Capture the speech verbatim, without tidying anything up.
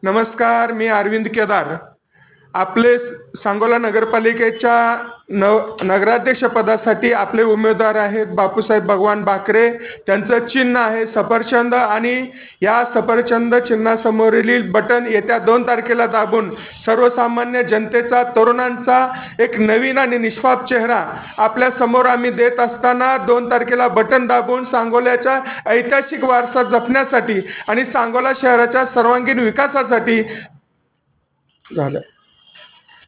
नमस्कार, मी अरविंद केदार. आपले स- सांगोला नगरपालिकेच्या नव नगराध्यक्षपदासाठी आपले उमेदवार आहेत बापूसाहेब भगवान बाकरे. त्यांचं चिन्ह आहे सफरचंद आणि या सफरचंद चिन्हासमोरील बटन येत्या दोन तारखेला दाबून सर्वसामान्य जनतेचा, तरुणांचा एक नवीन आणि निष्पाप चेहरा आपल्या समोर आम्ही देत असताना दोन तारखेला बटन दाबून सांगोल्याचा ऐतिहासिक वारसा जपण्यासाठी आणि सांगोला शहराच्या सर्वांगीण विकासासाठी झालं.